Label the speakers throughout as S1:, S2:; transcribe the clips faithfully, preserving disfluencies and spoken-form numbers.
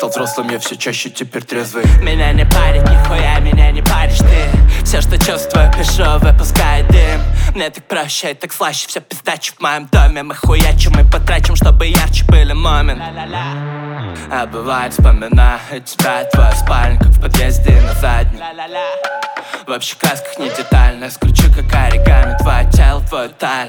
S1: Стал взрослым, я все чаще теперь трезвый.
S2: Меня не парит нихуя, меня не паришь ты. Все, что чувствую, пишу, выпускаю дым. Мне так проще и так слаще, все пиздачи в моем доме. Мы хуячим и потрачим, чтобы ярче были момент. А бывает, вспоминаю тебя, твою спальню, как в подъезде на заднем. В общих красках не детально, скручу как оригами твое тело, твою таль.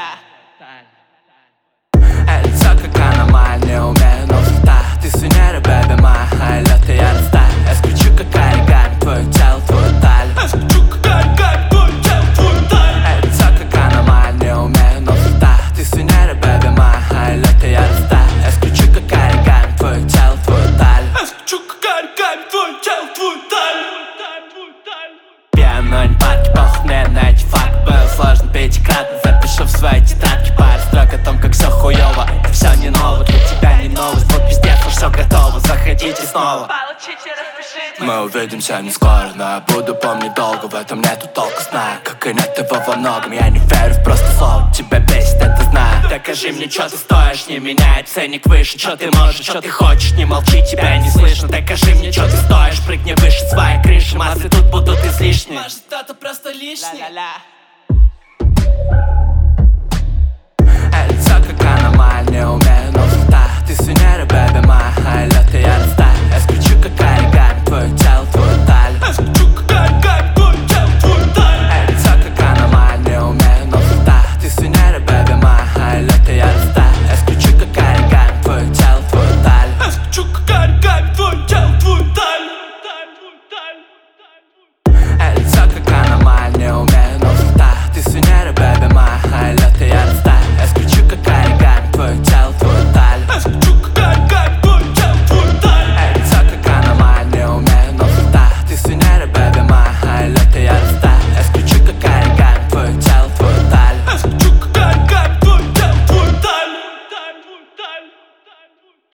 S2: А лицо как аномаль, не умею, но взлета. Ты сувениры, бэби, моя лед и я растаю. Я скручу как оригами твое тело, твою таль. Я скручу как оригами твое тело, твою таль. А лицо как аномаль, не умею, но взлета. Ты сувениры, бэби, моя лед и я растаю. Я скручу как оригами твое тело, твою таль. Я скручу как оригами твое тело, твою таль. Пьяно, не парки, похуй мне на эти факты. Было сложно пятикратно, запишу в свои тетрадки пару строк о том, как все хуёво. Это все не ново, для тебя не новость. Вот пиздец, но все готово, заходите снова. Получите, распишите. Мы увидимся не скоро, но я буду помнить долго. В этом нету толка, знаю, как и нет его во многом. Я не верю в просто слово, тебя бесит, это знаю. Докажи мне, что ты стоишь, не меняй ценник выше. Что ты можешь, что ты хочешь, не молчи, тебя не слышно. Докажи мне, что ты стоишь, прыгни выше своей крыши. Массы тут будут излишние. Может, кто-то просто лишний.